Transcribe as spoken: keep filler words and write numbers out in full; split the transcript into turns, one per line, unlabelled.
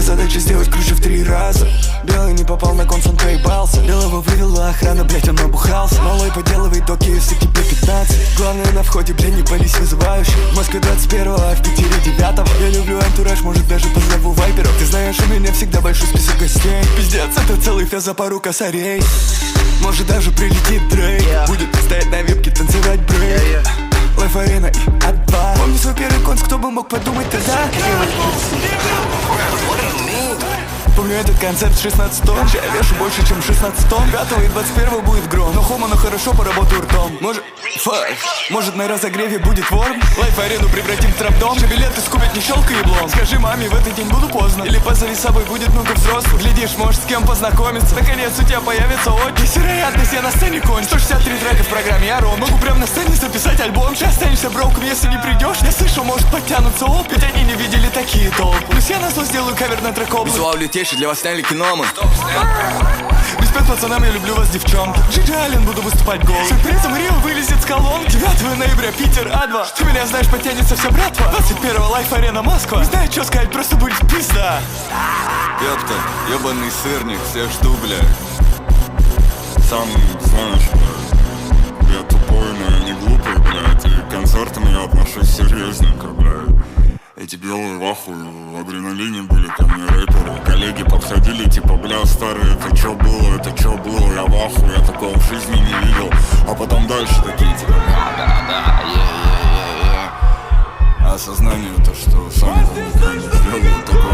задача сделать круче в три раза. Белый не попал на конц, он проебался. Белого вывела охрана, блять, он набухался. Малой поделывает доки, если тебе пятнадцать. Главное на входе, блядь, не пались вызывающий. В Москве двадцать первого, а в Питере девятого. Я люблю антураж, может даже позову вайперов. Ты знаешь, у меня всегда большой список гостей. Пиздец, это целый фес за пару косарей. Может даже прилетит Дрейк, yeah. Будет стоять на випке, танцевать брейк, yeah, yeah. Лайф Арена и А2. Помню свой первый конц, кто бы мог подумать тогда. Помню этот концерт шестнадцать тонн. Я вешу больше, чем шестнадцать тонн. Пятого и двадцать первого будет гром. Но хома, но хорошо поработаю ртом. Может, фак, может на разогреве будет ворм. Лайф Арену превратим в трап-дом. Же билеты скупят, не щелкай еблом. Скажи маме, в этот день буду поздно. Или позови с собой, будет много взрослых. Глядишь, может с кем познакомиться. Наконец у тебя появится отчим. Есть вероятность, я на сцене конч. сто шестьдесят три трека в программе, я Ром. Могу прям на сцене записать альбом. Сейчас останешься броком, если не придешь. Я слышал, может подтянуться опыт. Ведь они не видели такие толпы. Плюс я на зло сделаю кавер на трек область.
Визуал лютейший, для вас сняли кино, мы.
Респект пацанам, я люблю вас, девчонки. Джиджи Аллен, буду выступать гол. Сюрпризом Рио вылезет с колонки. девятого ноября, Питер, А два. Ты меня знаешь, потянется вся братва. двадцать первого Лайф Арена, Москва. Не знаю, что сказать, просто будет пизда.
Ёпта, ёбаный сырник, всех жду, бля.
Сам знаешь, бля, я тупой, но я не глупый, блядь. И к концертам я отношусь серьезненько, блядь. Эти белые в ахуе, в адреналине были ко мне рэперы. Коллеги подходили, типа, бля, старый, это чё было, это чё было, я в ахуе, я такого в жизни не видел. А потом дальше такие, типа, да-да-да, е-е-е-е. А осознание то, что сам никогда не сделал, такой